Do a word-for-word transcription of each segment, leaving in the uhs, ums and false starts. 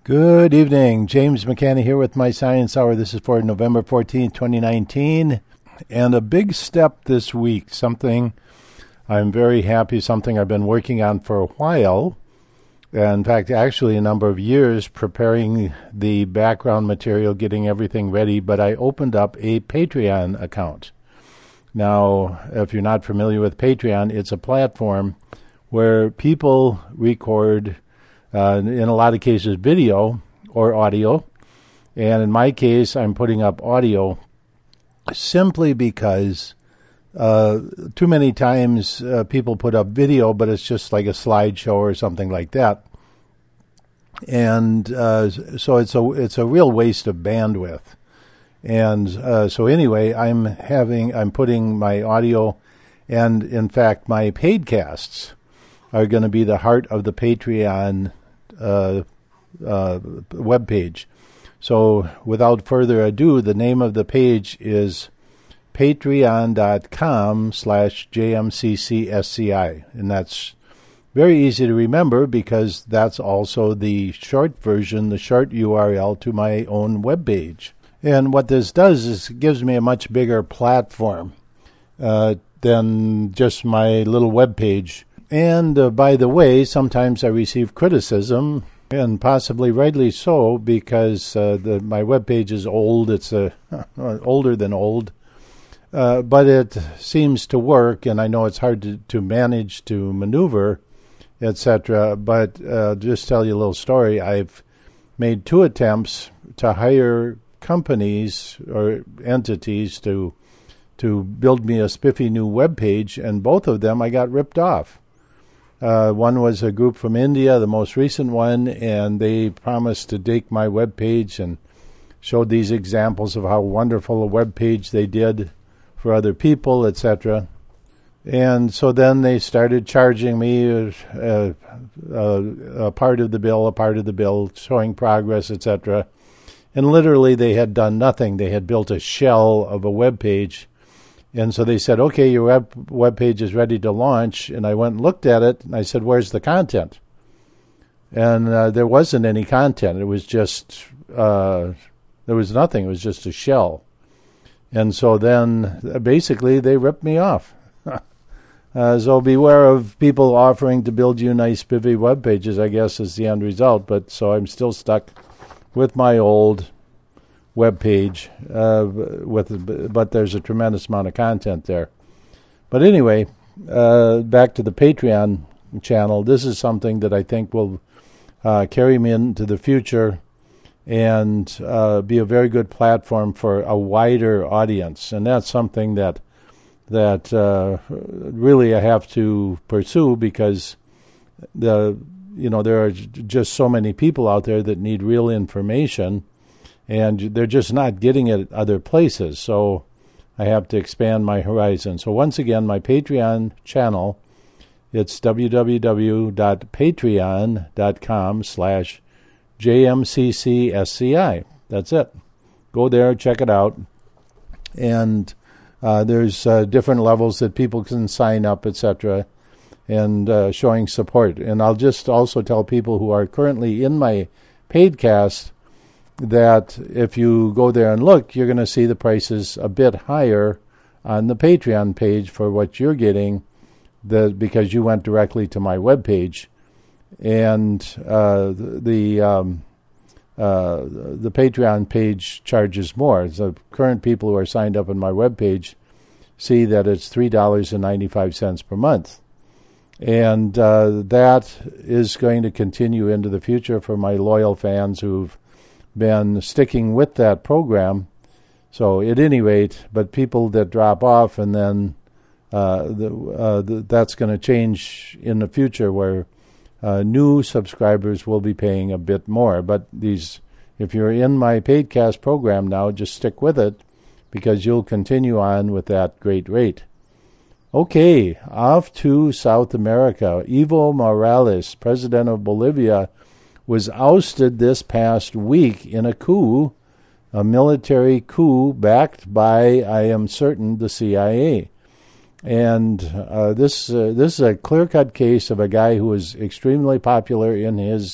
Good evening. James McCanny here with my Science Hour. This is for November fourteenth, twenty nineteen. And a big step this week, something I'm very happy, something I've been working on for a while. In fact, actually a number of years, preparing the background material, getting everything ready. But I opened up a Patreon account. Now, if you're not familiar with Patreon, it's a platform where people record Uh, in a lot of cases, video or audio. And in my case, I'm putting up audio simply because uh, too many times uh, people put up video, but it's just like a slideshow or something like that. And uh, so it's a it's a real waste of bandwidth. And uh, so anyway, I'm having I'm putting my audio, and in fact, my paidcasts are going to be the heart of the Patreon Uh, uh, web page. So without further ado, the name of the page is patreon.com slash JMCCSCI. And that's very easy to remember because that's also the short version, the short U R L to my own web page. And what this does is it gives me a much bigger platform uh, than just my little web page. And uh, by the way, sometimes I receive criticism, and possibly rightly so, because uh, the, my webpage is old. It's uh, older than old, uh, but it seems to work, and I know it's hard to, to manage, to maneuver, et cetera. But uh, just tell you a little story. I've made two attempts to hire companies or entities to to build me a spiffy new webpage, and both of them I got ripped off. Uh, one was a group from India, the most recent one, and they promised to take my web page and showed these examples of how wonderful a web page they did for other people, et cetera. And so then they started charging me a, a, a, a part of the bill, a part of the bill, showing progress, et cetera. And literally they had done nothing. They had built a shell of a web page. And so they said, okay, your web, web page is ready to launch. And I went and looked at it, and I said, where's the content? And uh, there wasn't any content. It was just, uh, there was nothing. It was just a shell. And so then, uh, basically, they ripped me off. uh, so beware of people offering to build you nice, spiffy web pages, I guess, is the end result. But so I'm still stuck with my old web page, uh, with but there's a tremendous amount of content there. But anyway, uh, back to the Patreon channel. This is something that I think will uh, carry me into the future and uh, be a very good platform for a wider audience. And that's something that that uh, really I have to pursue because the you know there are j- just so many people out there that need real information. And they're just not getting it at other places. So I have to expand my horizon. So once again, my Patreon channel, it's www.patreon.com slash JMCCSCI. That's it. Go there, check it out. And uh, there's uh, different levels that people can sign up, et cetera, and uh, showing support. And I'll just also tell people who are currently in my paidcast that if you go there and look, you're going to see the prices a bit higher on the Patreon page for what you're getting, the, because you went directly to my webpage. And uh, the the, um, uh, the Patreon page charges more. The current people who are signed up on my webpage see that it's three dollars and ninety-five cents per month. And uh, that is going to continue into the future for my loyal fans who've been sticking with that program. So at any rate, but people that drop off, and then uh, the, uh, the, that's going to change in the future where uh, new subscribers will be paying a bit more. But these, if you're in my Paidcast program now, just stick with it because you'll continue on with that great rate. Okay, off to South America. Evo Morales, president of Bolivia, was ousted this past week in a coup, a military coup backed by, I am certain, the C I A. And uh, this uh, this is a clear-cut case of a guy who was extremely popular in his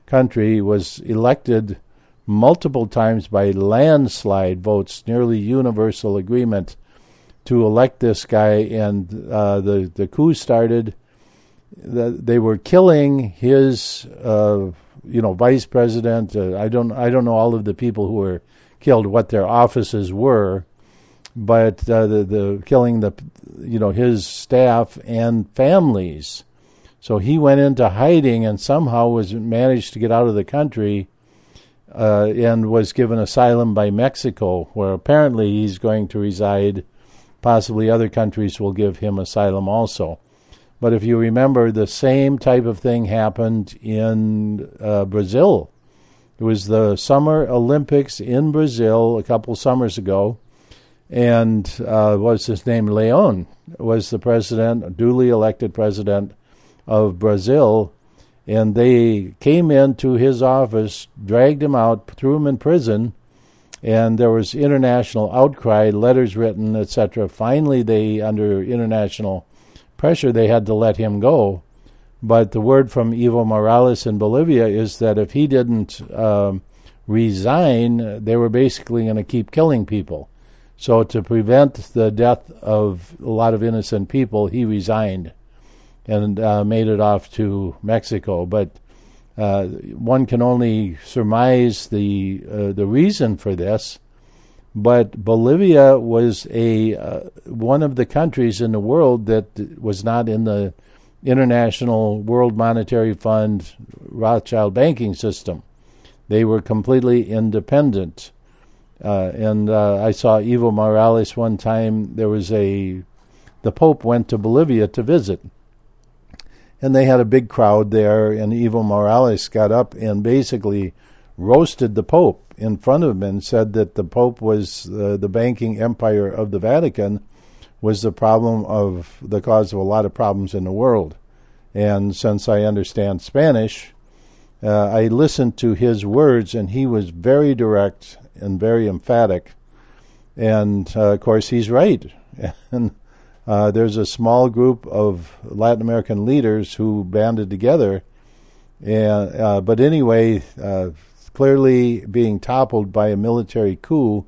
country, was elected multiple times by landslide votes, nearly universal agreement to elect this guy, and uh, the, the coup started. The, they were killing his, uh, you know, vice president. Uh, I don't, I don't know all of the people who were killed, what their offices were, but uh, the the killing the, you know, his staff and families. So he went into hiding and somehow was managed to get out of the country, uh, and was given asylum by Mexico, where apparently he's going to reside. Possibly other countries will give him asylum also. But if you remember, the same type of thing happened in uh, Brazil. It was the Summer Olympics in Brazil a couple summers ago, and uh, what's his name? Leon was the president, duly elected president of Brazil, and they came into his office, dragged him out, threw him in prison, and there was international outcry, letters written, et cetera. Finally, they, under international pressure, they had to let him go. But the word from Evo Morales in Bolivia is that if he didn't um, resign, they were basically going to keep killing people. So to prevent the death of a lot of innocent people, he resigned and uh, made it off to Mexico. But uh, one can only surmise the uh, the reason for this. But Bolivia was a uh, one of the countries in the world that was not in the International World Monetary Fund Rothschild banking system. They were completely independent. Uh, and uh, I saw Evo Morales one time. There was a, the Pope went to Bolivia to visit. And they had a big crowd there, and Evo Morales got up and basically roasted the Pope in front of him and said that the Pope was uh, the banking empire of the Vatican was the problem of the cause of a lot of problems in the world. And since I understand Spanish, uh, I listened to his words, and he was very direct and very emphatic. And, uh, of course, he's right. And uh, there's a small group of Latin American leaders who banded together. And, uh, but anyway, uh, clearly being toppled by a military coup.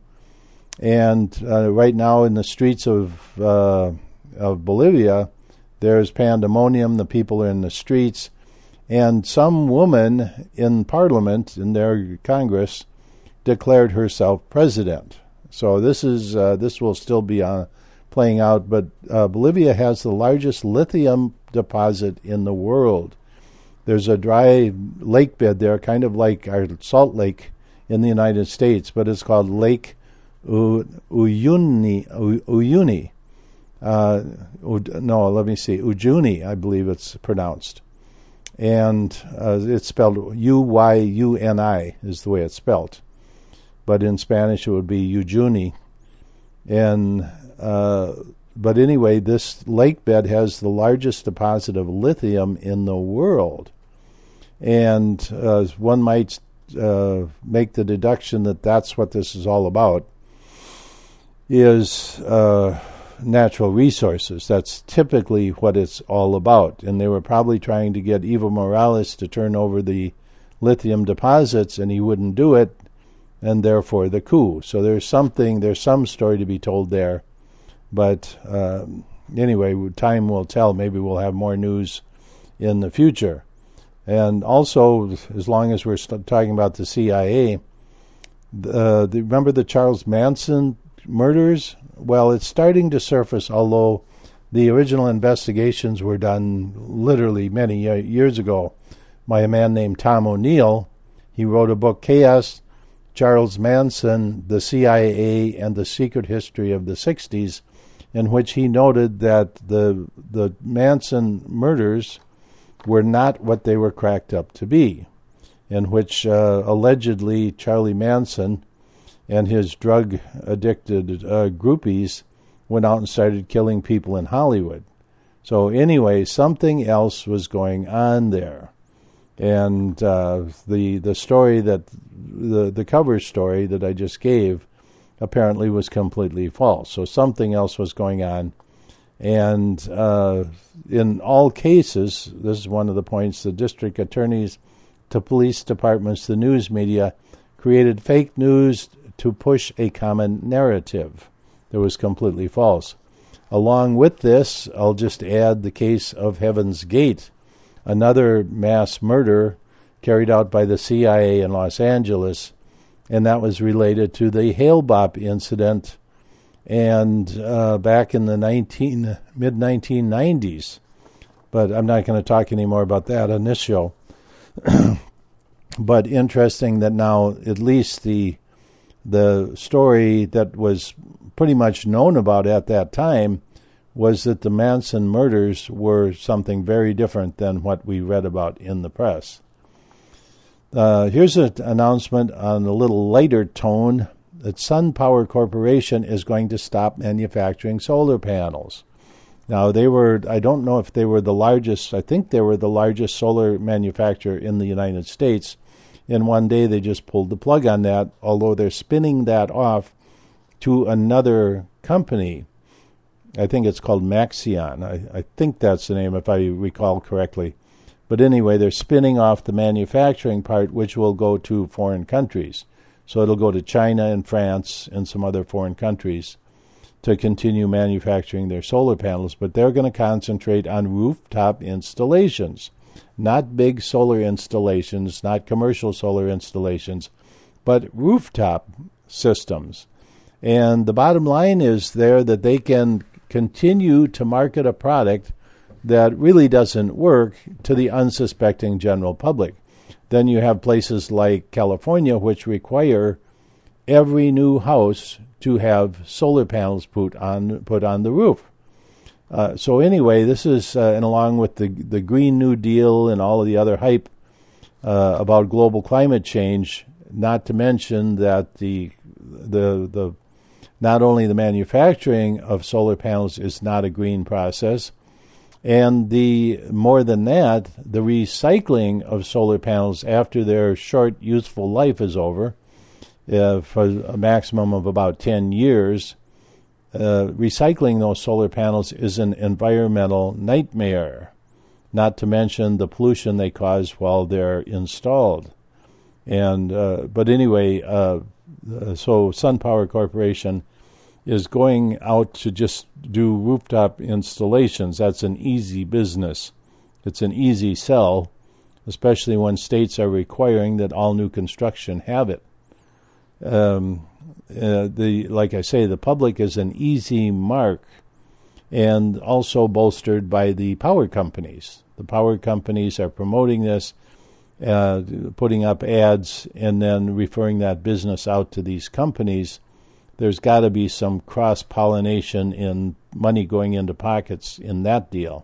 And uh, right now in the streets of uh, of Bolivia, there's pandemonium. The people are in the streets. And some woman in Parliament, in their Congress, declared herself president. So this is uh, this will still be uh, playing out. But uh, Bolivia has the largest lithium deposit in the world. There's a dry lake bed there, kind of like our Salt Lake in the United States, but it's called Lake Uyuni. Uyuni. Uh, no, let me see. Ujuni, I believe it's pronounced. And uh, it's spelled U Y U N I is the way it's spelled. But in Spanish it would be Ujuni. And uh, but anyway, this lake bed has the largest deposit of lithium in the world. And uh, one might uh, make the deduction that that's what this is all about, is uh, natural resources. That's typically what it's all about. And they were probably trying to get Evo Morales to turn over the lithium deposits, and he wouldn't do it, and therefore the coup. So there's something, there's some story to be told there. But uh, anyway, time will tell. Maybe we'll have more news in the future. And also, as long as we're st- talking about the C I A, uh, the, remember the Charles Manson murders? Well, it's starting to surface, although the original investigations were done literally many years ago by a man named Tom O'Neill. He wrote a book, Chaos, Charles Manson, the C I A, and the Secret History of the sixties, in which he noted that the the Manson murders were not what they were cracked up to be, in which uh, allegedly Charlie Manson and his drug-addicted uh, groupies went out and started killing people in Hollywood. So anyway, something else was going on there. And uh, the the story that, the, the cover story that I just gave apparently was completely false. So something else was going on. And uh, in all cases, this is one of the points, the district attorneys to police departments, the news media, created fake news to push a common narrative that was completely false. Along with this, I'll just add the case of Heaven's Gate, another mass murder carried out by the C I A in Los Angeles, and that was related to the Hale-Bopp incident, and uh, back in the nineteen mid nineteen nineties. But I'm not going to talk any more about that on this show. But interesting that now at least the the story that was pretty much known about at that time was that the Manson murders were something very different than what we read about in the press. Uh, here's an announcement on a little lighter tone that SunPower Corporation is going to stop manufacturing solar panels. Now, they were, I don't know if they were the largest, I think they were the largest solar manufacturer in the United States. And one day they just pulled the plug on that, although they're spinning that off to another company. I think it's called Maxion. I, I think that's the name, if I recall correctly. But anyway, they're spinning off the manufacturing part, which will go to foreign countries. So it'll go to China and France and some other foreign countries to continue manufacturing their solar panels. But they're going to concentrate on rooftop installations, not big solar installations, not commercial solar installations, but rooftop systems. And the bottom line is there that they can continue to market a product that really doesn't work to the unsuspecting general public. Then you have places like California, which require every new house to have solar panels put on put on the roof. Uh, so anyway, this is, uh, and along with the the Green New Deal and all of the other hype uh, about global climate change, not to mention that the the the not only the manufacturing of solar panels is not a green process, and the more than that, the recycling of solar panels after their short useful life is over, uh, for a maximum of about ten years, uh, recycling those solar panels is an environmental nightmare, not to mention the pollution they cause while they're installed. And uh, but anyway, uh, so SunPower Corporation is going out to just do rooftop installations. That's an easy business. It's an easy sell, especially when states are requiring that all new construction have it. Um, uh, the like I say, the public is an easy mark, and also bolstered by the power companies. The power companies are promoting this, uh, putting up ads, and then referring that business out to these companies. There's got to be some cross-pollination in money going into pockets in that deal.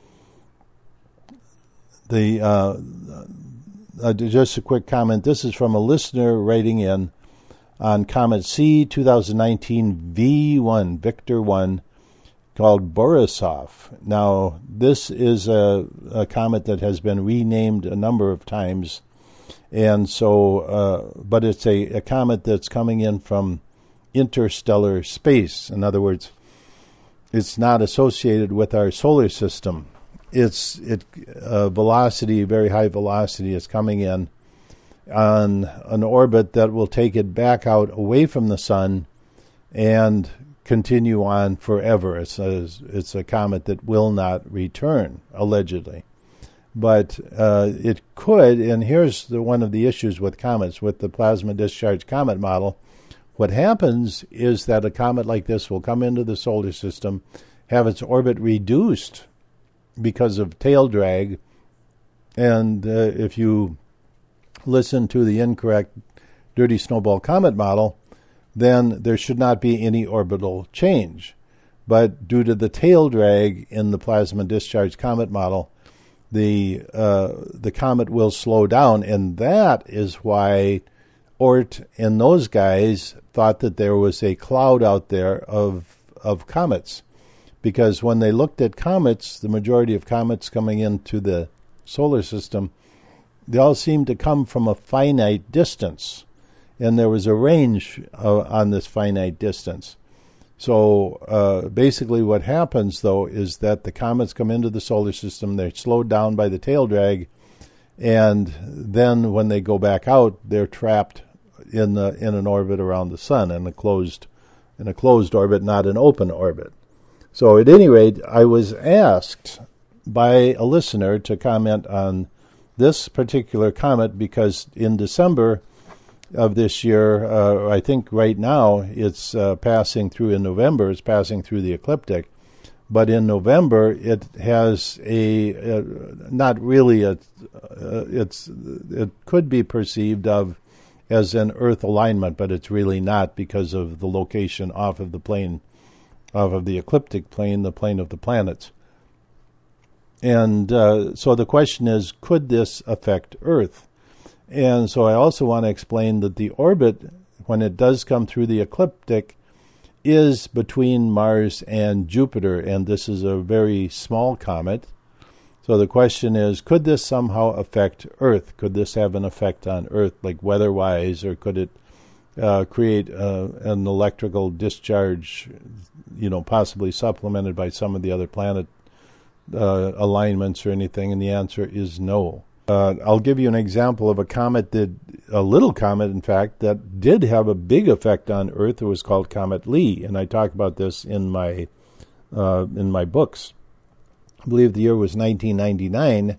The uh, uh, just a quick comment. This is from a listener writing in on Comet C twenty nineteen V one, Victor one, called Borisov. Now, this is a, a comet that has been renamed a number of times, and so, uh, but it's a, a comet that's coming in from interstellar space. In other words, it's not associated with our solar system. It's it uh, velocity, very high velocity, is coming in on an orbit that will take it back out away from the sun and continue on forever. It's a, it's a comet that will not return, allegedly. But uh, it could, and here's the, one of the issues with comets, with the plasma discharge comet model. What happens is that a comet like this will come into the solar system, have its orbit reduced because of tail drag, and uh, if you listen to the incorrect dirty snowball comet model, then there should not be any orbital change. But due to the tail drag in the plasma discharge comet model, the uh, the comet will slow down, and that is why Oort and those guys thought that there was a cloud out there of of comets, because when they looked at comets, the majority of comets coming into the solar system, they all seemed to come from a finite distance, and there was a range uh, on this finite distance. So uh, basically what happens, though, is that the comets come into the solar system, they're slowed down by the tail drag, And then when they go back out, they're trapped in the in an orbit around the sun, in a closed in a closed orbit, not an open orbit. So at any rate, I was asked by a listener to comment on this particular comet because in December of this year, uh, I think right now it's uh, passing through in November, it's passing through the ecliptic. But in November, it has a, a not really a, uh, it's it could be perceived of as an Earth alignment, but it's really not because of the location off of the plane, off of the ecliptic plane, the plane of the planets. And uh, so the question is, could this affect Earth? And so I also want to explain that the orbit, when it does come through the ecliptic, is between Mars and Jupiter, and this is a very small comet. So the question is, could this somehow affect Earth? Could this have an effect on Earth, like weather-wise, or could it uh, create uh, an electrical discharge, you know, possibly supplemented by some of the other planet uh, alignments or anything? And the answer is no. Uh, I'll give you an example of a comet that, a little comet, in fact, that did have a big effect on Earth. It was called Comet Lee, and I talk about this in my uh, in my books. I believe the year was nineteen ninety-nine,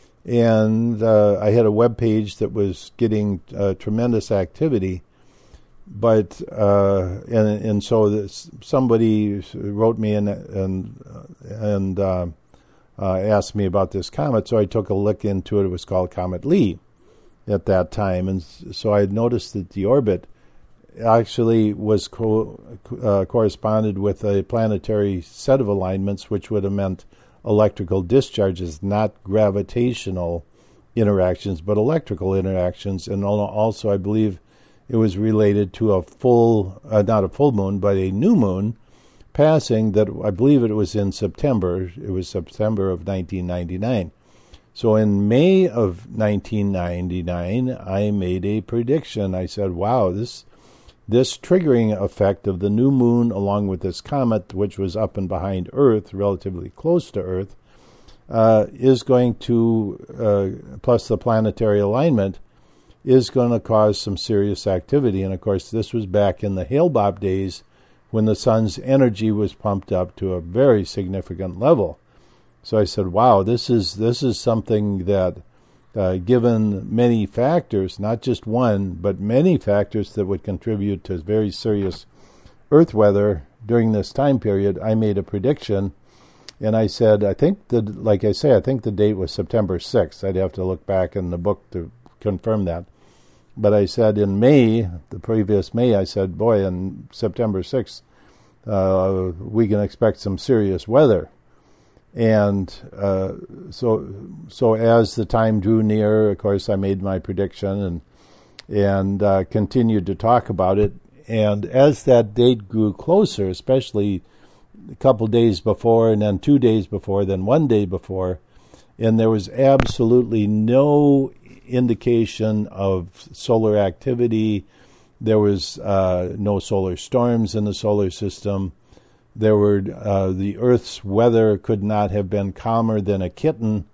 and uh, I had a web page that was getting uh, tremendous activity. But uh, and and so this, somebody wrote me and and and. Uh, Uh, asked me about this comet, so I took a look into it. It was called Comet Lee at that time, and so I had noticed that the orbit actually was co- uh, corresponded with a planetary set of alignments, which would have meant electrical discharges, not gravitational interactions, but electrical interactions. And also, I believe it was related to a full, uh, not a full moon, but a new moon passing that I believe it was in September. It was September of nineteen ninety-nine. So in May of nineteen ninety-nine, I made a prediction. I said, wow, this this triggering effect of the new moon along with this comet, which was up and behind Earth, relatively close to Earth, uh, is going to, uh, plus the planetary alignment, is going to cause some serious activity. And of course, this was back in the Hale-Bopp days, when the sun's energy was pumped up to a very significant level. So I said, wow, this is this is something that, uh, given many factors, not just one, but many factors that would contribute to very serious Earth weather during this time period, I made a prediction. And I said, I think, the, like I say, I think the date was September sixth. I'd have to look back in the book to confirm that. But I said in May, the previous May, I said, boy, on September sixth, uh, we can expect some serious weather. And uh, so so as the time drew near, of course, I made my prediction and, and uh, continued to talk about it. And as that date grew closer, especially a couple days before and then two days before, then one day before, and there was absolutely no indication of solar activity. There was uh, no solar storms in the solar system. There were uh, the Earth's weather could not have been calmer than a kitten,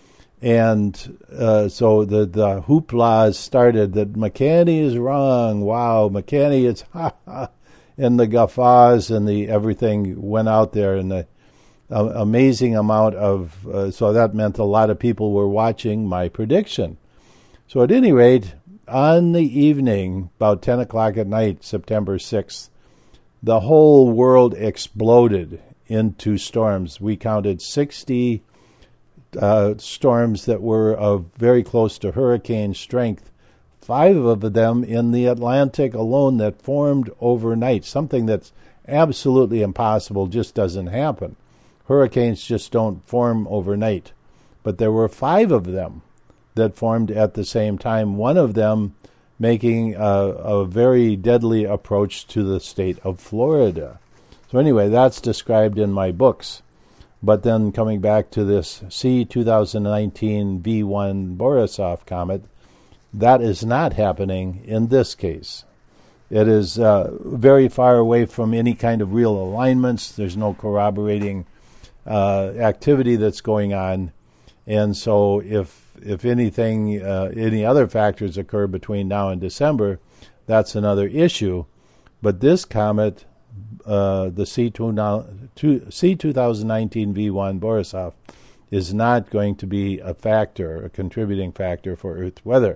and uh, so the the hoopla started that McCanny is wrong. Wow, McCanny is ha ha, and the guffaws and the everything went out there, and the uh, amazing amount of uh, so that meant a lot of people were watching my prediction. So at any rate, on the evening, about ten o'clock at night, September sixth, the whole world exploded into storms. We counted sixty uh, storms that were of very close to hurricane strength, five of them in the Atlantic alone that formed overnight, something that's absolutely impossible, just doesn't happen. Hurricanes just don't form overnight. But there were five of them that formed at the same time, one of them making a, a very deadly approach to the state of Florida. So anyway, that's described in my books. But then coming back to this C two thousand nineteen V one Borisov comet, that is not happening in this case. It is uh, very far away from any kind of real alignments. There's no corroborating uh, activity that's going on. And so if if anything, uh, any other factors occur between now and December, that's another issue. But this comet, uh, the C two thousand nineteen V one Borisov, is not going to be a factor, a contributing factor for Earth weather.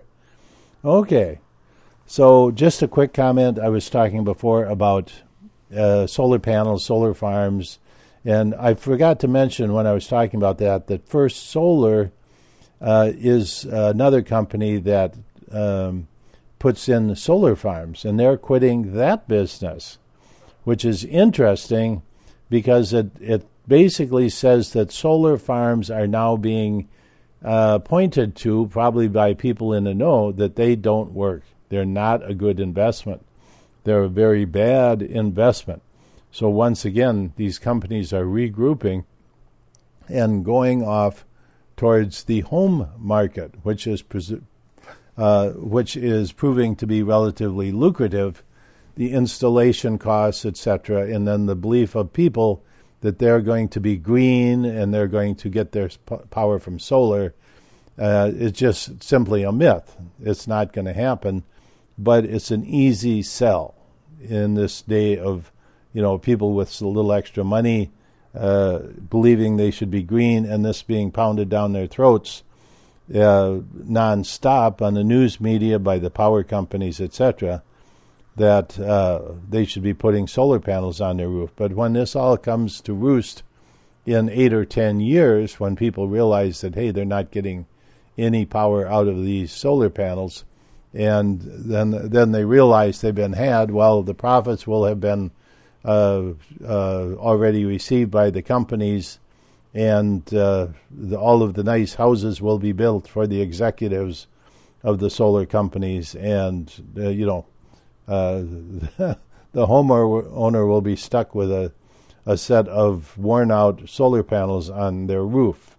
Okay, so just a quick comment. I was talking before about uh, solar panels, solar farms, and I forgot to mention when I was talking about that that First Solar uh, is another company that um, puts in solar farms, and they're quitting that business, which is interesting because it, it basically says that solar farms are now being uh, pointed to, probably by people in the know, that they don't work. They're not a good investment. They're a very bad investment. So once again, these companies are regrouping and going off towards the home market, which is presu- uh, which is proving to be relatively lucrative, the installation costs, et cetera, and then the belief of people that they're going to be green and they're going to get their sp- power from solar uh, is just simply a myth. It's not going to happen, but it's an easy sell in this day of, you know, people with a little extra money uh, believing they should be green, and this being pounded down their throats uh, nonstop on the news media by the power companies, et cetera, that uh, they should be putting solar panels on their roof. But when this all comes to roost in eight or ten years, when people realize that, hey, they're not getting any power out of these solar panels, and then then they realize they've been had, well, the profits will have been uh, uh, already received by the companies, and uh, the, all of the nice houses will be built for the executives of the solar companies, and, uh, you know, Uh, the homeowner will be stuck with a, a set of worn-out solar panels on their roof.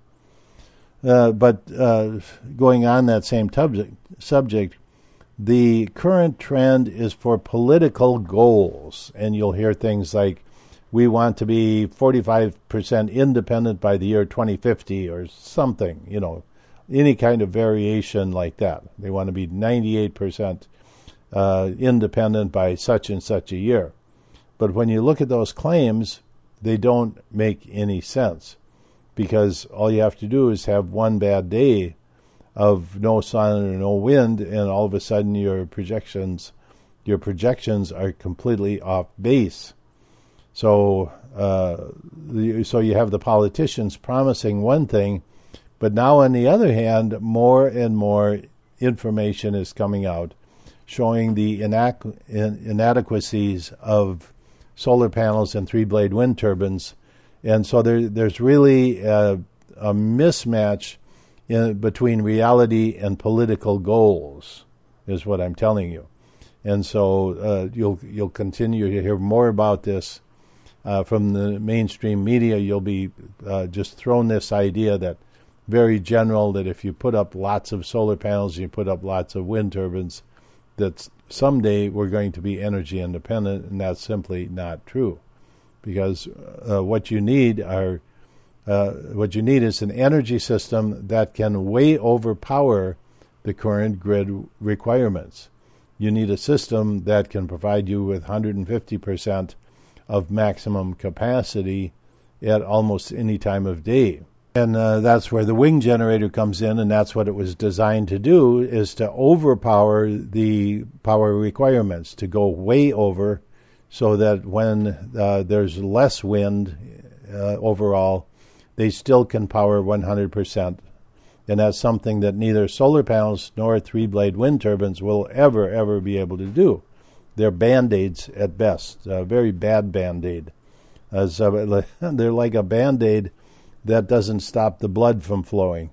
Uh, but uh, going on that same subject, subject, the current trend is for political goals, and you'll hear things like, we want to be forty-five percent independent by the year twenty fifty or something, you know, any kind of variation like that. They want to be ninety-eight percent Uh, independent by such and such a year. But when you look at those claims, they don't make any sense, because all you have to do is have one bad day of no sun or no wind, and all of a sudden your projections your projections are completely off base. So uh, so you have the politicians promising one thing, but now on the other hand, more and more information is coming out showing the inac- inadequacies of solar panels and three-blade wind turbines. And so there, there's really a, a mismatch in, between reality and political goals, is what I'm telling you. And so uh, you'll you'll continue to hear more about this uh, from the mainstream media. You'll be uh, just thrown this idea that very general, that if you put up lots of solar panels, you put up lots of wind turbines, that someday we're going to be energy independent, and that's simply not true, because uh, what you need are uh, what you need is an energy system that can way overpower the current grid requirements. You need a system that can provide you with one hundred fifty percent of maximum capacity at almost any time of day. And uh, that's where the wing generator comes in, and that's what it was designed to do, is to overpower the power requirements, to go way over, so that when uh, there's less wind uh, overall, they still can power one hundred percent. And that's something that neither solar panels nor three-blade wind turbines will ever, ever be able to do. They're Band-Aids at best, a very bad Band-Aid. As, uh, they're like a Band-Aid that doesn't stop the blood from flowing.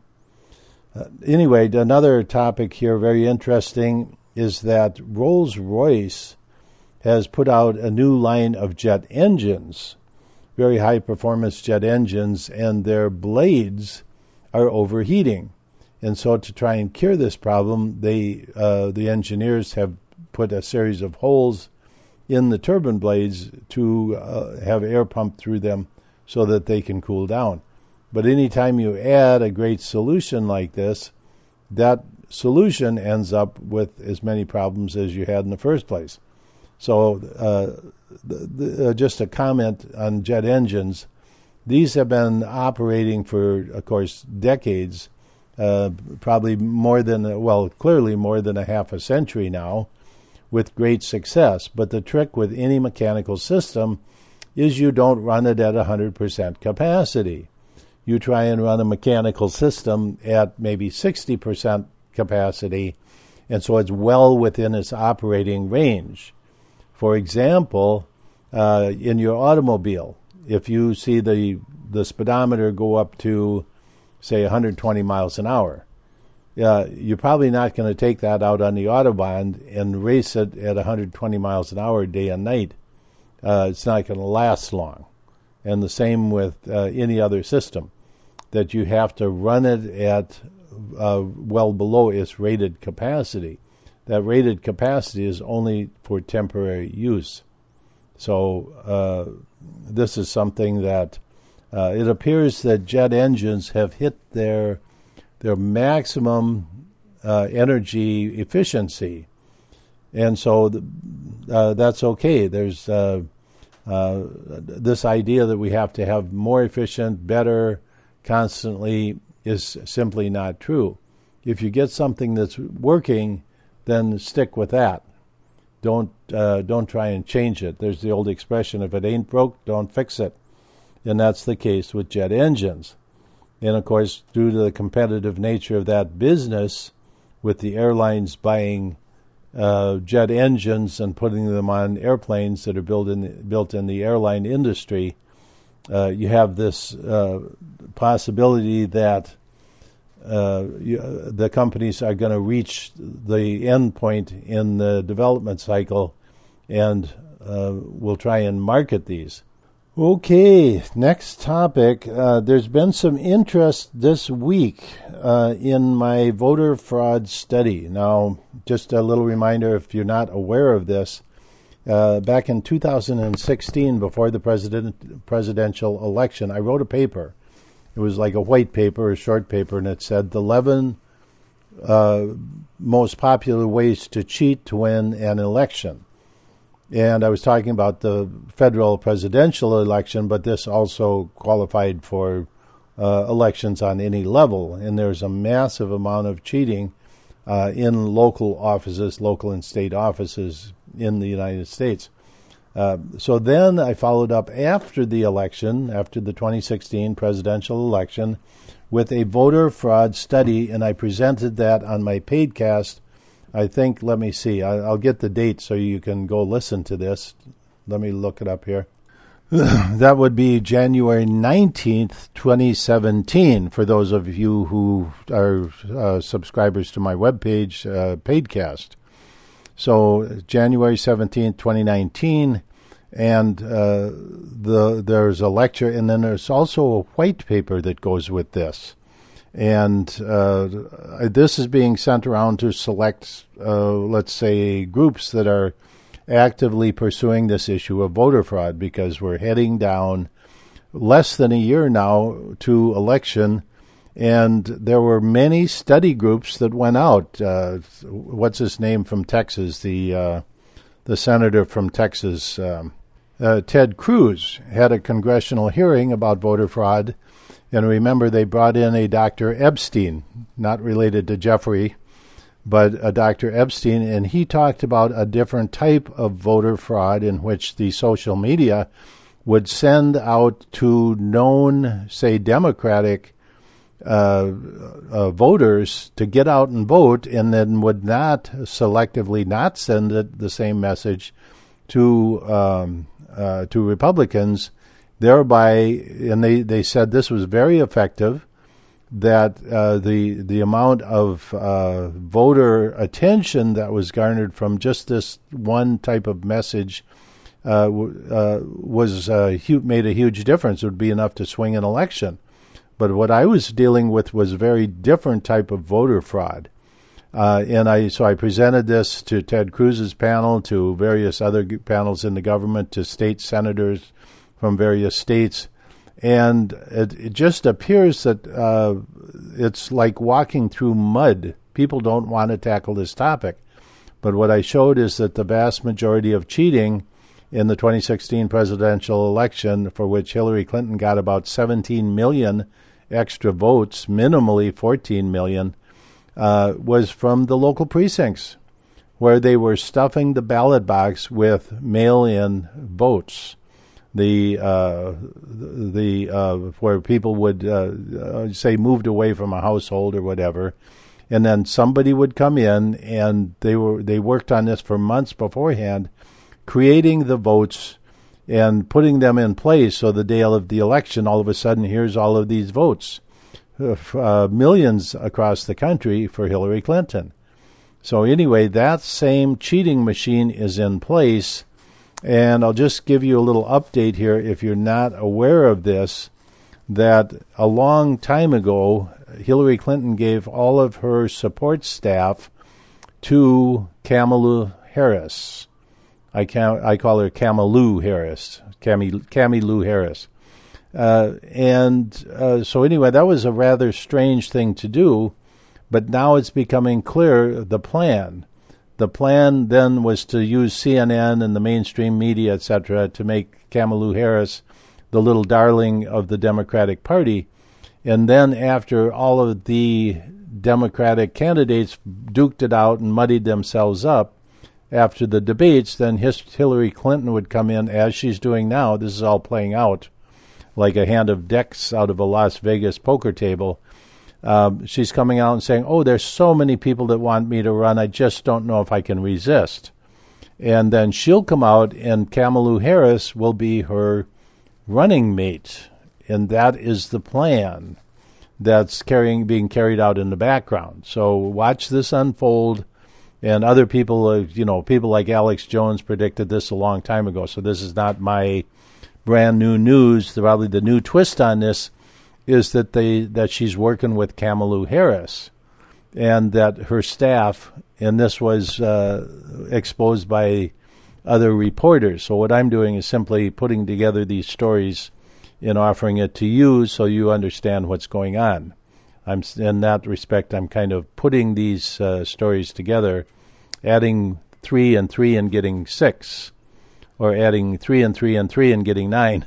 Uh, anyway, another topic here, very interesting, is that Rolls-Royce has put out a new line of jet engines, very high-performance jet engines, and their blades are overheating. And so to try and cure this problem, they uh, the engineers have put a series of holes in the turbine blades to uh, have air pumped through them so that they can cool down. But anytime you add a great solution like this, that solution ends up with as many problems as you had in the first place. So uh, the, the, uh, just a comment on jet engines. These have been operating for, of course, decades, uh, probably more than, well, clearly more than a half a century now, with great success. But the trick with any mechanical system is you don't run it at one hundred percent capacity. You try and run a mechanical system at maybe sixty percent capacity, and so it's well within its operating range. For example, uh, in your automobile, if you see the the speedometer go up to, say, one hundred twenty miles an hour, uh, you're probably not going to take that out on the Autobahn and race it at one hundred twenty miles an hour day and night. Uh, it's not going to last long. And the same with uh, any other system, that you have to run it at uh, well below its rated capacity. That rated capacity is only for temporary use. So uh, this is something that uh, it appears that jet engines have hit their their maximum uh, energy efficiency, and so the, uh, that's okay. There's uh, uh, this idea that we have to have more efficient, better, constantly is simply not true. If you get something that's working, then stick with that. Don't uh, don't try and change it. There's the old expression, if it ain't broke, don't fix it. And that's the case with jet engines. And of course, due to the competitive nature of that business, with the airlines buying uh, jet engines and putting them on airplanes that are built in the, built in the airline industry, uh, you have this uh, possibility that Uh, you, the companies are going to reach the end point in the development cycle, and uh, will try and market these. Okay, next topic. Uh, there's been some interest this week uh, in my voter fraud study. Now, just a little reminder, if you're not aware of this, uh, back in two thousand sixteen, before the president presidential election, I wrote a paper. It was like a white paper, a short paper, and it said the eleven uh, most popular ways to cheat to win an election. And I was talking about the federal presidential election, but this also qualified for uh, elections on any level. And there's a massive amount of cheating uh, in local offices, local and state offices in the United States. Uh, so then I followed up after the election, after the twenty sixteen presidential election, with a voter fraud study, and I presented that on my Paidcast. I think, let me see, I, I'll get the date so you can go listen to this. Let me look it up here. That would be January nineteenth, twenty seventeen, for those of you who are uh, subscribers to my webpage, uh, Paidcast. So January seventeenth, twenty nineteen, and uh, the there's a lecture, and then there's also a white paper that goes with this. And uh, this is being sent around to select, uh, let's say, groups that are actively pursuing this issue of voter fraud, because we're heading down less than a year now to election. And there were many study groups that went out. Uh, what's his name from Texas? The uh, the senator from Texas, um, uh, Ted Cruz, had a congressional hearing about voter fraud. And remember, they brought in a Doctor Epstein, not related to Jeffrey, but a Doctor Epstein, and he talked about a different type of voter fraud in which the social media would send out to known, say, Democratic Uh, uh, voters to get out and vote, and then would not selectively not send it, the same message to um, uh, to Republicans, thereby, and they, they said this was very effective, that uh, the the amount of uh, voter attention that was garnered from just this one type of message uh, uh, was uh, hu- made a huge difference. It would be enough to swing an election. But what I was dealing with was a very different type of voter fraud. Uh, and I so I presented this to Ted Cruz's panel, to various other panels in the government, to state senators from various states. And it, it just appears that uh, it's like walking through mud people don't want to tackle this topic. But what I showed is that the vast majority of cheating in the twenty sixteen presidential election, for which Hillary Clinton got about seventeen million extra votes, minimally fourteen million, uh, was from the local precincts, where they were stuffing the ballot box with mail-in votes. The uh, the uh, where people would uh, say moved away from a household or whatever, and then somebody would come in, and they were they worked on this for months beforehand, creating the votes and putting them in place. So the day of the election, all of a sudden, here's all of these votes, uh, millions across the country for Hillary Clinton. So anyway, that same cheating machine is in place. And I'll just give you a little update here, if you're not aware of this, that a long time ago, Hillary Clinton gave all of her support staff to Kamala Harris. I can I call her Camalou Harris, Cami, Cami Lou Harris. Uh, and uh, so anyway, that was a rather strange thing to do, but now it's becoming clear the plan. The plan then was to use C N N and the mainstream media, et cetera, to make Camalou Harris the little darling of the Democratic Party. And then after all of the Democratic candidates duked it out and muddied themselves up, after the debates, then Hillary Clinton would come in, as she's doing now. This is all playing out like a hand of decks out of a Las Vegas poker table. Um, she's coming out and saying, oh, there's so many people that want me to run, I just don't know if I can resist. And then she'll come out, and Camalou Harris will be her running mate. And that is the plan that's carrying being carried out in the background. So watch this unfold. And other people, uh, you know, people like Alex Jones predicted this a long time ago. So this is not my brand new news. The, probably the new twist on this is that they that she's working with Camalou Harris, and that her staff, and this was uh, exposed by other reporters. So what I'm doing is simply putting together these stories and offering it to you so you understand what's going on. I'm in that respect, I'm kind of putting these uh, stories together, adding three and three and getting six, or adding three and three and three and getting nine.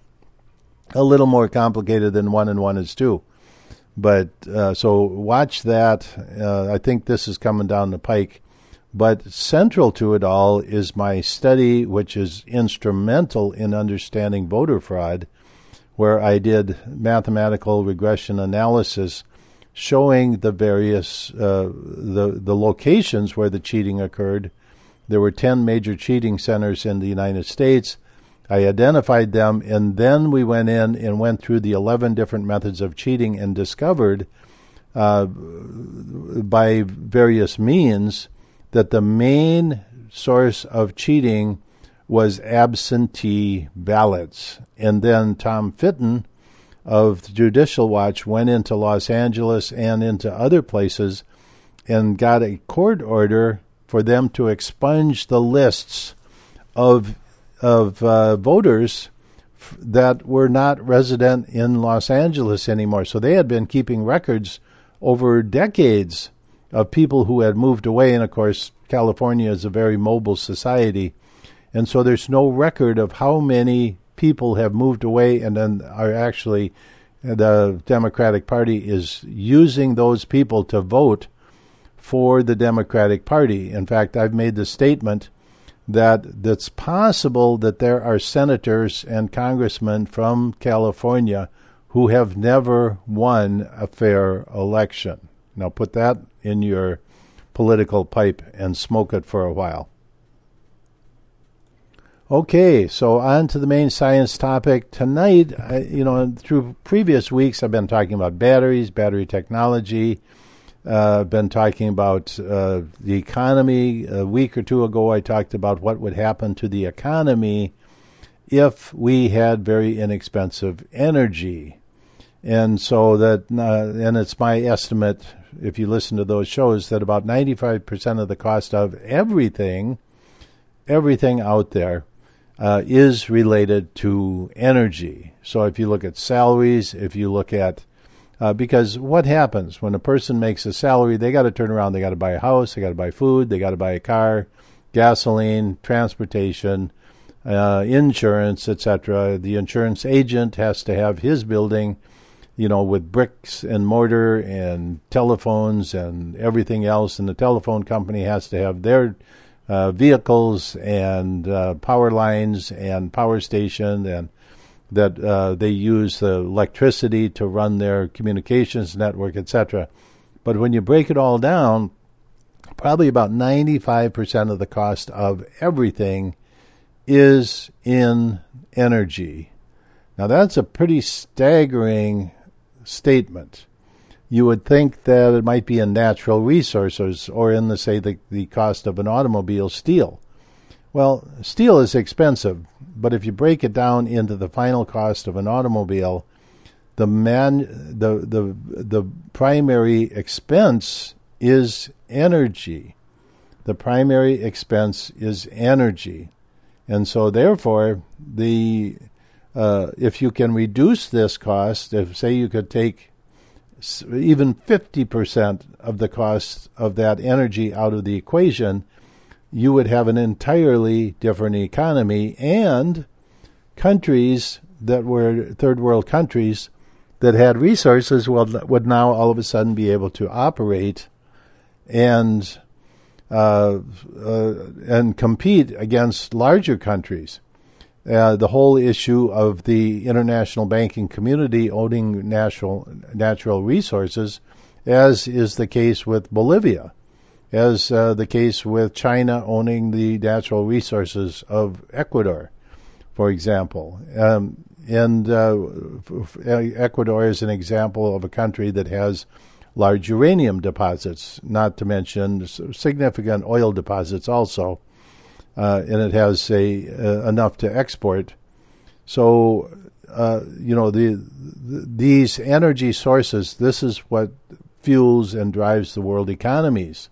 A little more complicated than one and one is two. But uh, so watch that. Uh, I think this is coming down the pike. But central to it all is my study, which is instrumental in understanding voter fraud, where I did mathematical regression analysis showing the various uh, the the locations where the cheating occurred. There were ten major cheating centers in the United States. I identified them, and then we went in and went through the eleven different methods of cheating and discovered uh, by various means that the main source of cheating was absentee ballots. And then Tom Fitton of Judicial Watch went into Los Angeles and into other places and got a court order for them to expunge the lists of of uh, voters f- that were not resident in Los Angeles anymore. So they had been keeping records over decades of people who had moved away. And, of course, California is a very mobile society. And so there's no record of how many people have moved away and then are actually, the Democratic Party is using those people to vote for the Democratic Party. In fact, I've made the statement that it's possible that there are senators and congressmen from California who have never won a fair election. Now put that in your political pipe and smoke it for a while. Okay, so on to the main science topic. Tonight, I, you know, through previous weeks I've been talking about batteries, battery technology. Uh, been talking about uh, the economy. A week or two ago, I talked about what would happen to the economy if we had very inexpensive energy. And so that, uh, and it's my estimate, if you listen to those shows, that about ninety-five percent of the cost of everything, everything out there, uh, is related to energy. So if you look at salaries, if you look at Uh, because what happens when a person makes a salary? They got to turn around. They got to buy a house. They got to buy food. They got to buy a car, gasoline, transportation, uh, insurance, et cetera. The insurance agent has to have his building, you know, with bricks and mortar and telephones and everything else. And the telephone company has to have their uh, vehicles and uh, power lines and power station, and that uh, they use the electricity to run their communications network, et cetera. But when you break it all down, probably about ninety-five percent of the cost of everything is in energy. Now, that's a pretty staggering statement. You would think that it might be in natural resources or in, the, say, the, the cost of an automobile, steel. Well, steel is expensive, but if you break it down into the final cost of an automobile, the man, the the the primary expense is energy. The primary expense is energy, and so therefore, the uh, if you can reduce this cost, if say you could take even fifty percent of the cost of that energy out of the equation, you would have an entirely different economy, and countries that were third world countries that had resources would, would now all of a sudden be able to operate and uh, uh, and compete against larger countries. Uh, the whole issue of the international banking community owning natural natural resources, as is the case with Bolivia, as uh, the case with China owning the natural resources of Ecuador, for example. Um, and uh, Ecuador is an example of a country that has large uranium deposits, not to mention significant oil deposits also, uh, and it has a uh, enough to export. So, uh, you know, the, the these energy sources, this is what fuels and drives the world economies.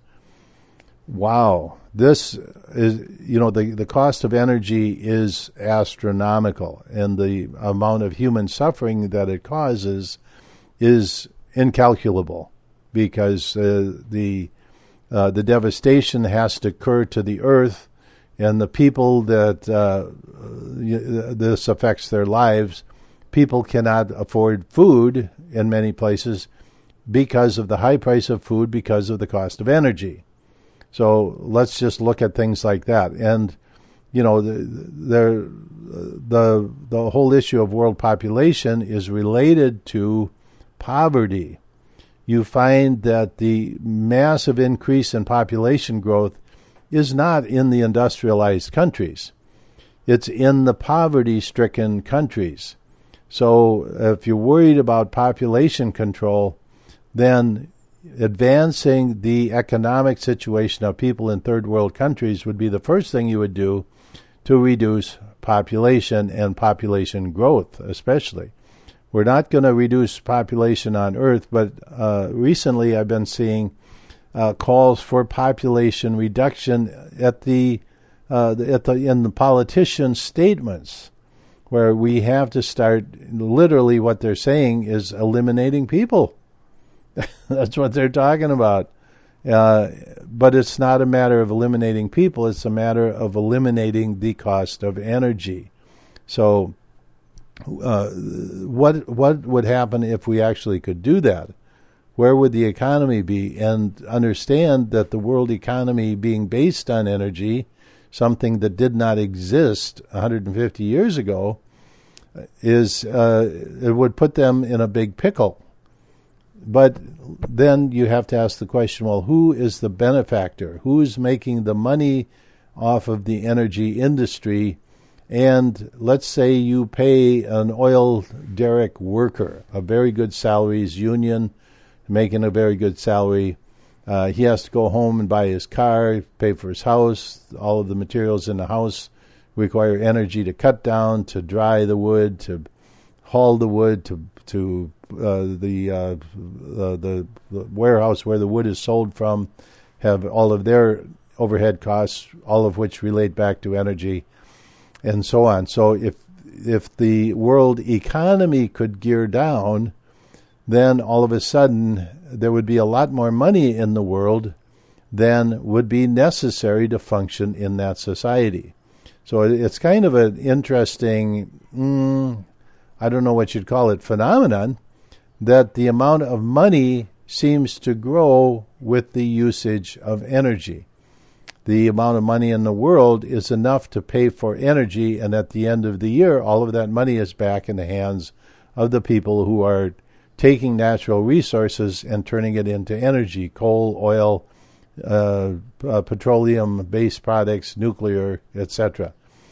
Wow, this is, you know, the, the cost of energy is astronomical, and the amount of human suffering that it causes is incalculable, because uh, the uh, the devastation has to occur to the earth, and the people that uh, this affects their lives, people cannot afford food in many places because of the high price of food, because of the cost of energy. So let's just look at things like that. And, you know, the, the, the, the whole issue of world population is related to poverty. You find that the massive increase in population growth is not in the industrialized countries. It's in the poverty-stricken countries. So if you're worried about population control, then advancing the economic situation of people in third world countries would be the first thing you would do to reduce population and population growth, especially. We're not going to reduce population on Earth, but uh, recently I've been seeing uh, calls for population reduction at the, uh, at the in the politicians' statements, where we have to start, literally what they're saying is eliminating people. That's what they're talking about. Uh, but it's not a matter of eliminating people. It's a matter of eliminating the cost of energy. So uh, what what would happen if we actually could do that? Where would the economy be? And understand that the world economy being based on energy, something that did not exist one hundred fifty years ago, is uh, it would put them in a big pickle. But then you have to ask the question, well, who is the benefactor? Who's making the money off of the energy industry? And let's say you pay an oil derrick worker a very good salary, his union making a very good salary. Uh, he has to go home and buy his car, pay for his house. All of the materials in the house require energy to cut down, to dry the wood, to haul the wood, to to uh, the, uh, uh, the the warehouse where the wood is sold from, have all of their overhead costs, all of which relate back to energy, and so on. So if if the world economy could gear down, then all of a sudden there would be a lot more money in the world than would be necessary to function in that society. So it's kind of an interesting, mm, I don't know what you'd call it, phenomenon, that the amount of money seems to grow with the usage of energy. The amount of money in the world is enough to pay for energy, and at the end of the year, all of that money is back in the hands of the people who are taking natural resources and turning it into energy, coal, oil, uh, uh, petroleum-based products, nuclear, et cetera.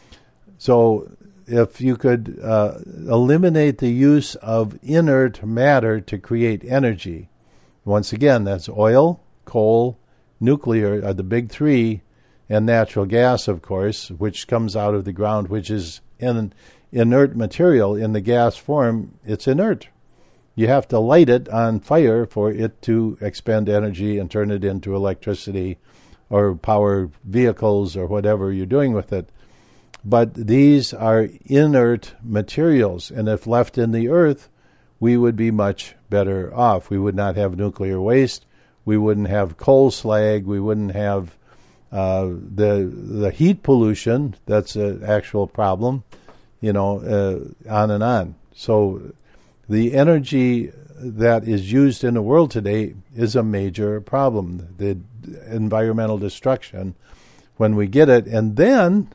So if you could uh, eliminate the use of inert matter to create energy, once again, that's oil, coal, nuclear are the big three, and natural gas, of course, which comes out of the ground, which is an inert material. In the gas form, it's inert. You have to light it on fire for it to expend energy and turn it into electricity or power vehicles or whatever you're doing with it. But these are inert materials, and if left in the earth, we would be much better off. We would not have nuclear waste. We wouldn't have coal slag. We wouldn't have uh, the the heat pollution. That's an actual problem, you know, uh, on and on. So the energy that is used in the world today is a major problem, the environmental destruction when we get it. And then,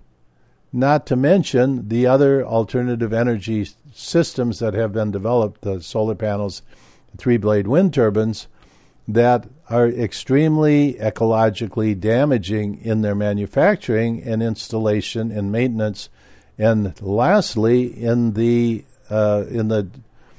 not to mention the other alternative energy systems that have been developed, the solar panels, three-blade wind turbines, that are extremely ecologically damaging in their manufacturing and installation and maintenance, and lastly, in the uh, in the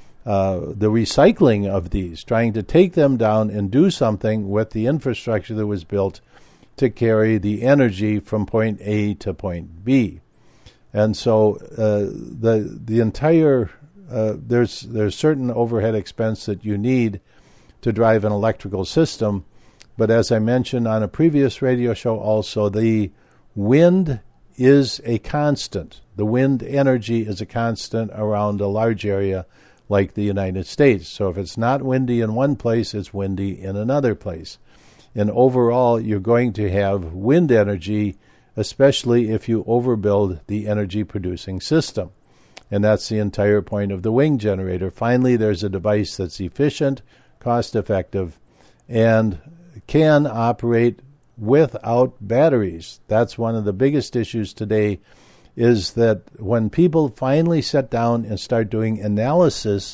uh, the recycling of these, trying to take them down and do something with the infrastructure that was built to carry the energy from point A to point B. And so uh, the the entire uh, there's there's certain overhead expense that you need to drive an electrical system, but as I mentioned on a previous radio show, also the wind is a constant. The wind energy is a constant around a large area like the United States. So if it's not windy in one place, it's windy in another place. And overall, you're going to have wind energy, especially if you overbuild the energy-producing system. And that's the entire point of the wing generator. Finally, there's a device that's efficient, cost-effective, and can operate without batteries. That's one of the biggest issues today, is that when people finally sit down and start doing analysis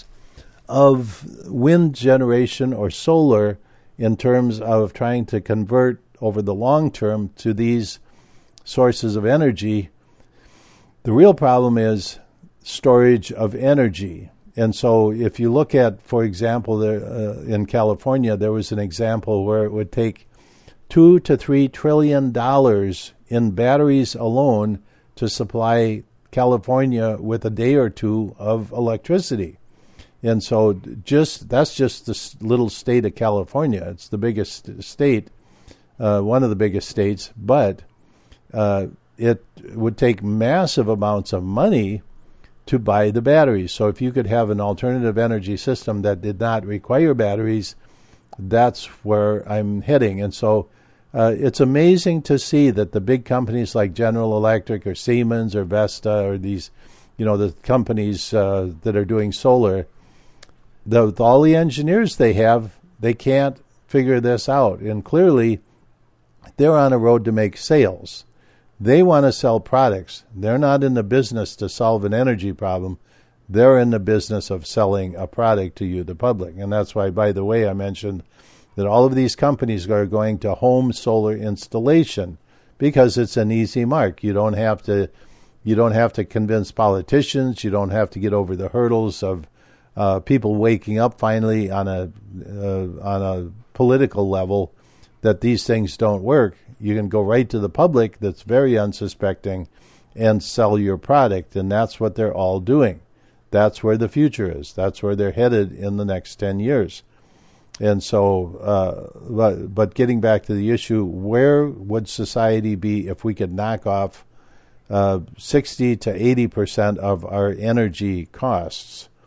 of wind generation or solar in terms of trying to convert over the long term to these sources of energy, the real problem is storage of energy. And so if you look at, for example, there, uh, in California, there was an example where it would take two to three trillion dollars in batteries alone to supply California with a day or two of electricity. And so just that's just the little state of California. It's the biggest state, uh, one of the biggest states, but uh, it would take massive amounts of money to buy the batteries. So if you could have an alternative energy system that did not require batteries, that's where I'm heading. And so uh, it's amazing to see that the big companies like General Electric or Siemens or Vestas or these, you know, the companies uh, that are doing solar, the, with all the engineers they have, they can't figure this out. And clearly, they're on a road to make sales. They want to sell products. They're not in the business to solve an energy problem. They're in the business of selling a product to you, the public. And that's why, by the way, I mentioned that all of these companies are going to home solar installation because it's an easy mark. You don't have to, you don't have to convince politicians. You don't have to get over the hurdles of uh, people waking up finally on a uh, on a political level that these things don't work. You can go right to the public that's very unsuspecting and sell your product, and that's what they're all doing. That's where the future is. That's where they're headed in the next ten years. And so, uh, but, but getting back to the issue, where would society be if we could knock off uh, sixty to eighty percent of our energy costs?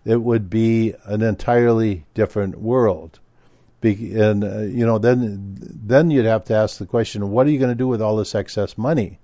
it would be an entirely different world. Be- and uh, you know, then then you'd have to ask the question: what are you going to do with all this excess money?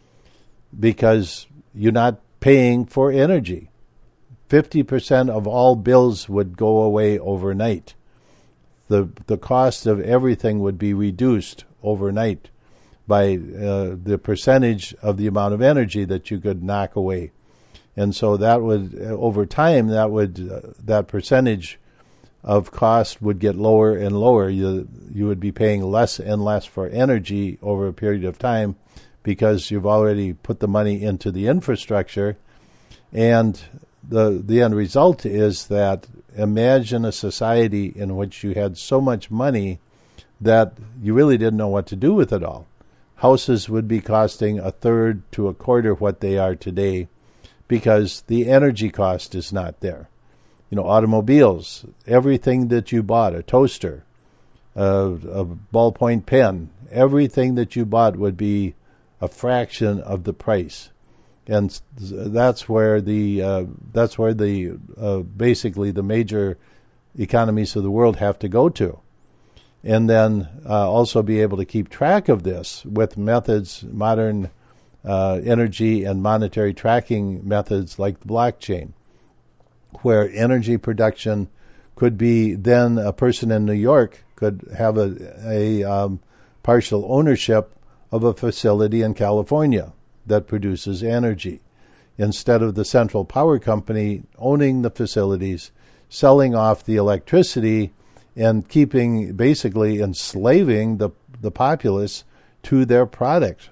Because you're not paying for energy. Fifty percent of all bills would go away overnight. The the cost of everything would be reduced overnight by uh, the percentage of the amount of energy that you could knock away. And so that would, uh, over time, that would uh, that percentage of cost would get lower and lower. You you would be paying less and less for energy over a period of time because you've already put the money into the infrastructure. And the the end result is that imagine a society in which you had so much money that you really didn't know what to do with it all. Houses would be costing a third to a quarter what they are today because the energy cost is not there. You know, automobiles, everything that you bought, a toaster, a, a ballpoint pen, everything that you bought would be a fraction of the price. And that's where the uh, that's where the uh, basically the major economies of the world have to go to. And then uh, also be able to keep track of this with methods, modern uh, energy and monetary tracking methods like the blockchain, where energy production could be then a person in New York could have a, a um, partial ownership of a facility in California that produces energy, instead of the central power company owning the facilities, selling off the electricity, and keeping, basically enslaving the the populace to their product.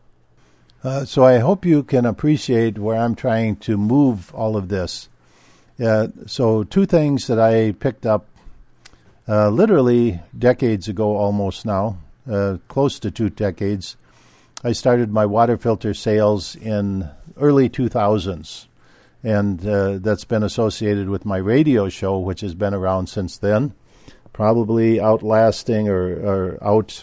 Uh, so I hope you can appreciate where I'm trying to move all of this. Uh, so two things that I picked up uh, literally decades ago almost now, uh, close to two decades. I started my water filter sales in early two thousands, and uh, that's been associated with my radio show, which has been around since then. Probably outlasting or, or out,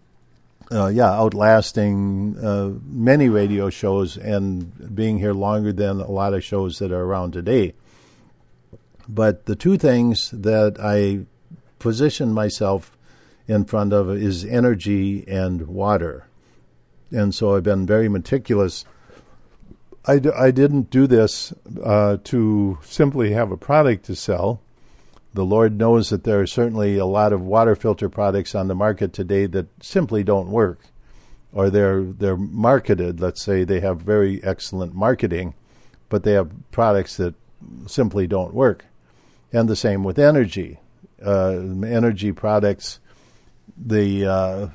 uh, yeah, outlasting uh, many radio shows and being here longer than a lot of shows that are around today. But the two things that I position myself in front of is energy and water. And so I've been very meticulous. I, d- I didn't do this uh, to simply have a product to sell. The Lord knows that there are certainly a lot of water filter products on the market today that simply don't work, or they're they're marketed. Let's say they have very excellent marketing, but they have products that simply don't work. And the same with energy. Uh, energy products, the uh,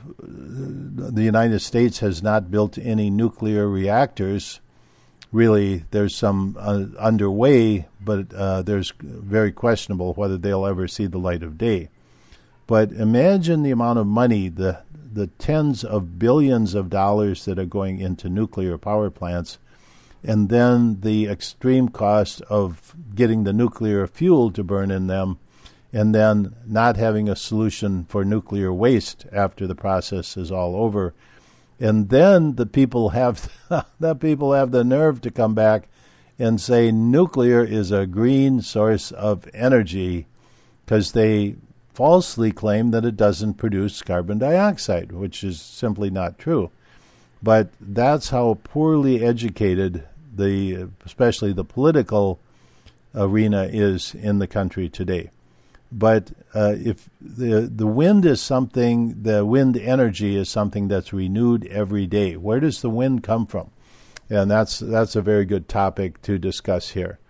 the United States has not built any nuclear reactors. Really, there's some uh, underway, but uh, there's very questionable whether they'll ever see the light of day. But imagine the amount of money, the the tens of billions of dollars that are going into nuclear power plants, and then the extreme cost of getting the nuclear fuel to burn in them, and then not having a solution for nuclear waste after the process is all over. And then the people have the people have the nerve to come back and say nuclear is a green source of energy because they falsely claim that it doesn't produce carbon dioxide, which is simply not true. But that's how poorly educated the, especially the political arena is in the country today. But uh, if the the wind is something, the wind energy is something that's renewed every day. Where does the wind come from? And that's that's a very good topic to discuss here.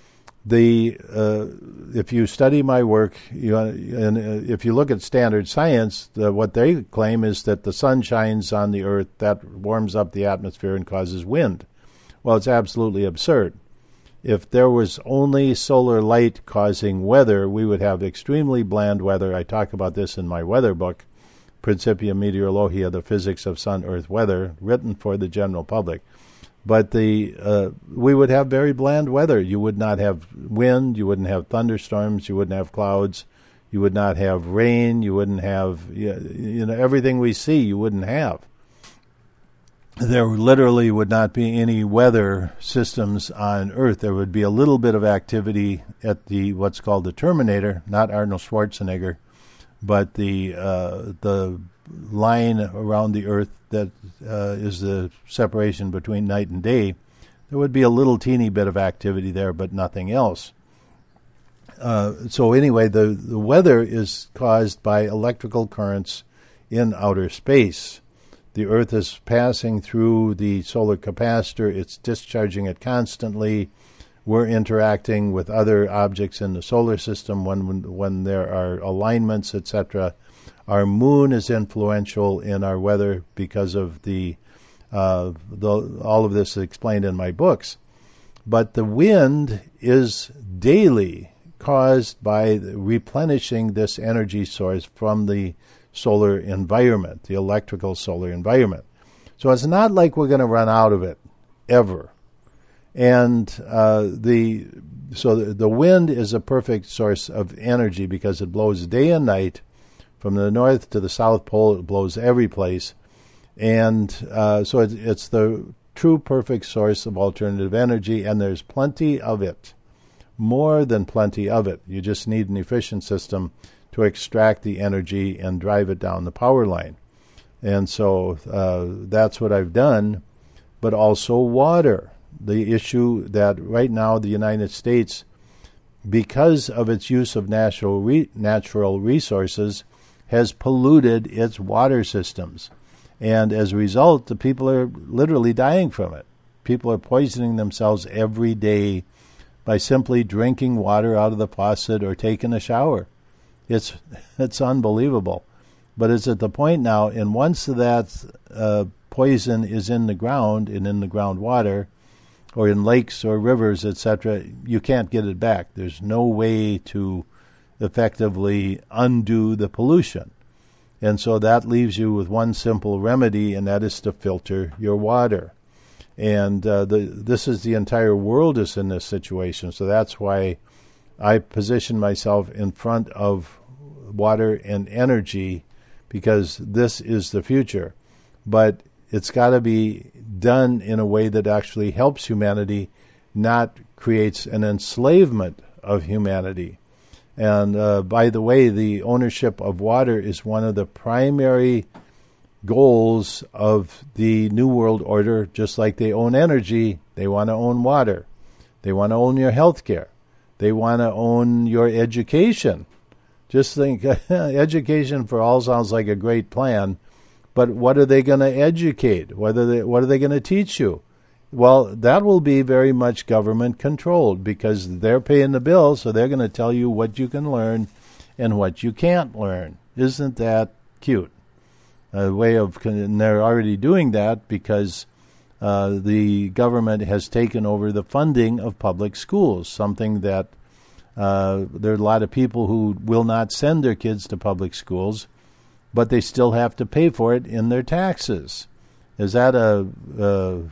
The uh, if you study my work, you, and uh, if you look at standard science, the, what they claim is that the sun shines on the earth, that warms up the atmosphere and causes wind. Well, it's absolutely absurd. If there was only solar light causing weather, we would have extremely bland weather. I talk about this in my weather book, Principia Meteorologia, the Physics of Sun-Earth Weather, written for the general public. But the uh, we would have very bland weather. You would not have wind, you wouldn't have thunderstorms, you wouldn't have clouds, you would not have rain, you wouldn't have, you know, everything we see you wouldn't have. there literally would not be any weather systems on Earth. There would be a little bit of activity at the what's called the Terminator, not Arnold Schwarzenegger, but the uh, the line around the Earth that uh, is the separation between night and day. There would be a little teeny bit of activity there, but nothing else. Uh, so anyway, the, the weather is caused by electrical currents in outer space. The Earth is passing through the solar capacitor. It's discharging it constantly. We're interacting with other objects in the solar system when when, when there are alignments, et cetera. Our moon is influential in our weather because of the, uh, the all of this is explained in my books. But the wind is daily caused by replenishing this energy source from the solar environment, the electrical solar environment. So it's not like we're going to run out of it ever. And uh, the so the, the wind is a perfect source of energy because it blows day and night from the north to the south pole. It blows every place. And uh, so it, it's the true perfect source of alternative energy, and there's plenty of it. More than plenty of it. You just need an efficient system to extract the energy and drive it down the power line. And so uh, that's what I've done. But also water. The issue that right now the United States, because of its use of natural re- natural resources, has polluted its water systems. And as a result, the people are literally dying from it. People are poisoning themselves every day by simply drinking water out of the faucet or taking a shower. It's it's unbelievable. But it's at the point now, and once that uh, poison is in the ground and in the groundwater, or in lakes or rivers, et cetera, you can't get it back. There's no way to effectively undo the pollution. And so that leaves you with one simple remedy, and that is to filter your water. And uh, the, this is the entire world is in this situation. So that's why I position myself in front of water and energy, because this is the future. But it's got to be done in a way that actually helps humanity, not creates an enslavement of humanity. And uh, by the way, the ownership of water is one of the primary goals of the New World Order. Just like they own energy, they want to own water. They want to own your health care. They want to own your education. Just think, education for all sounds like a great plan, but what are they going to educate? What are they, what are they going to teach you? Well, that will be very much government controlled because they're paying the bill, so they're going to tell you what you can learn and what you can't learn. Isn't that cute? A way of, and they're already doing that because uh, the government has taken over the funding of public schools, something that uh, there are a lot of people who will not send their kids to public schools, but they still have to pay for it in their taxes. Is that a, a,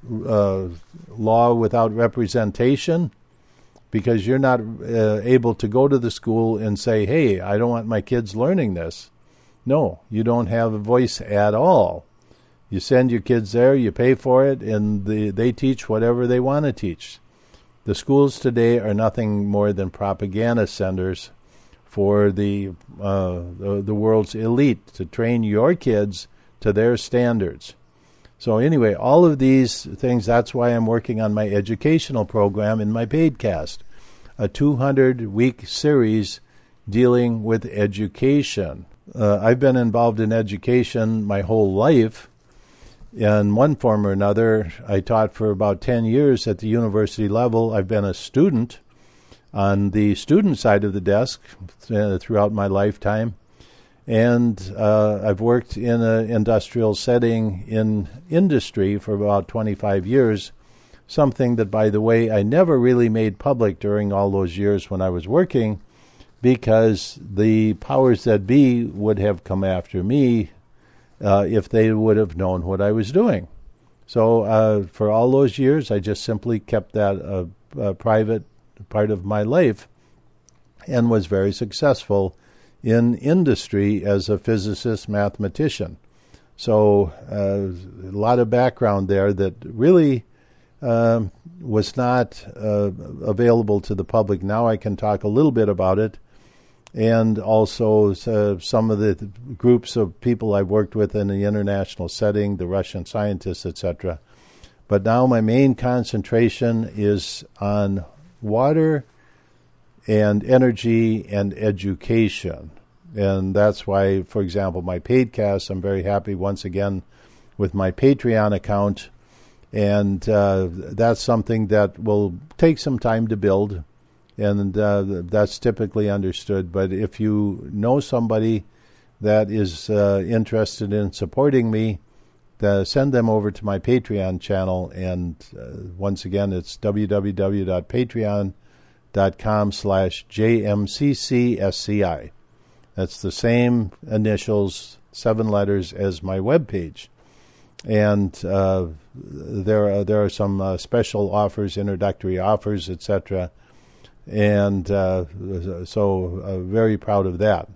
a law without representation? Because you're not uh, able to go to the school and say, hey, I don't want my kids learning this. No, you don't have a voice at all. You send your kids there, you pay for it, and the, they teach whatever they want to teach. The schools today are nothing more than propaganda centers for the, uh, the the world's elite to train your kids to their standards. So anyway, all of these things, that's why I'm working on my educational program in my Paidcast, a two hundred week series dealing with education. Uh, I've been involved in education my whole life. In one form or another, I taught for about ten years at the university level. I've been a student on the student side of the desk uh, throughout my lifetime. And uh, I've worked in an industrial setting in industry for about twenty-five years, something that, by the way, I never really made public during all those years when I was working, because the powers that be would have come after me uh, if they would have known what I was doing. So uh, for all those years, I just simply kept that a, a private part of my life and was very successful in industry as a physicist, mathematician. So uh, a lot of background there that really um, was not uh, available to the public. Now I can talk a little bit about it, and also uh, some of the groups of people I've worked with in the international setting, the Russian scientists, et cetera. But now my main concentration is on water and energy and education. And that's why, for example, my Paidcast, I'm very happy once again with my Patreon account. And uh, that's something that will take some time to build. And uh, that's typically understood. But if you know somebody that is uh, interested in supporting me, uh, send them over to my Patreon channel. And uh, once again, it's www.patreon.com slash JMCCSCI. That's the same initials, seven letters, as my webpage. And uh, there are, there are some uh, special offers, introductory offers, et cetera. And uh, so uh, very proud of that.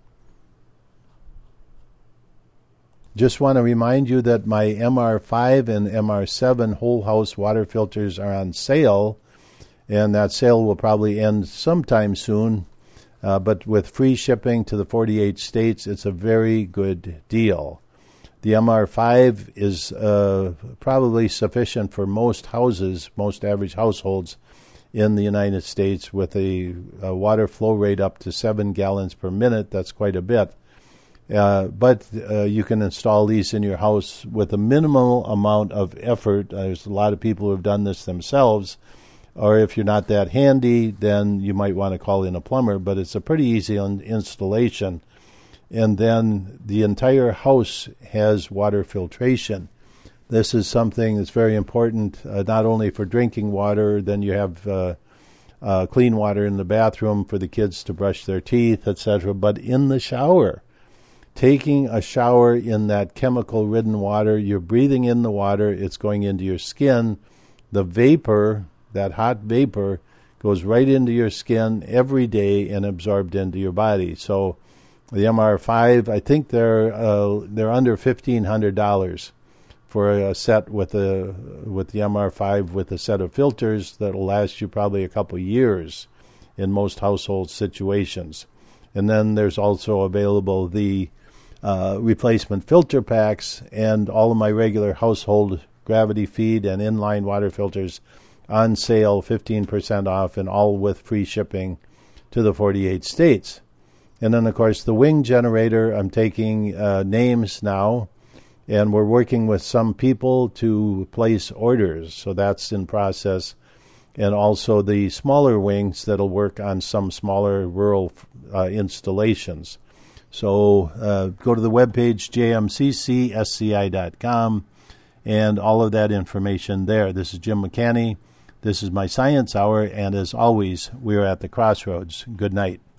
Just want to remind you that my M R five and M R seven whole house water filters are on sale, and that sale will probably end sometime soon. Uh, but with free shipping to the forty-eight states, it's a very good deal. The M R five is uh, probably sufficient for most houses, most average households in the United States, with a, a water flow rate up to seven gallons per minute. That's quite a bit. Uh, but uh, you can install these in your house with a minimal amount of effort. Uh, there's a lot of people who have done this themselves. Or if you're not that handy, then you might want to call in a plumber. But it's a pretty easy un- installation. And then the entire house has water filtration. This is something that's very important, uh, not only for drinking water. Then you have uh, uh, clean water in the bathroom for the kids to brush their teeth, et cetera. But in the shower, taking a shower in that chemical-ridden water, you're breathing in the water. It's going into your skin. The vapor, that hot vapor, goes right into your skin every day and absorbed into your body. So the M R five, I think they're uh, they're under fifteen hundred dollars for a set with a with the M R five with a set of filters that'll last you probably a couple of years in most household situations. And then there's also available the uh, replacement filter packs and all of my regular household gravity feed and inline water filters on sale, fifteen percent off, and all with free shipping to the forty-eight states. And then, of course, the wing generator, I'm taking uh, names now, and we're working with some people to place orders. So that's in process. And also the smaller wings that'll work on some smaller rural uh, installations. So uh, go to the webpage, J M C C S C I dot com, and all of that information there. This is Jim McCanney. This is my Science Hour, and as always, we are at the crossroads. Good night.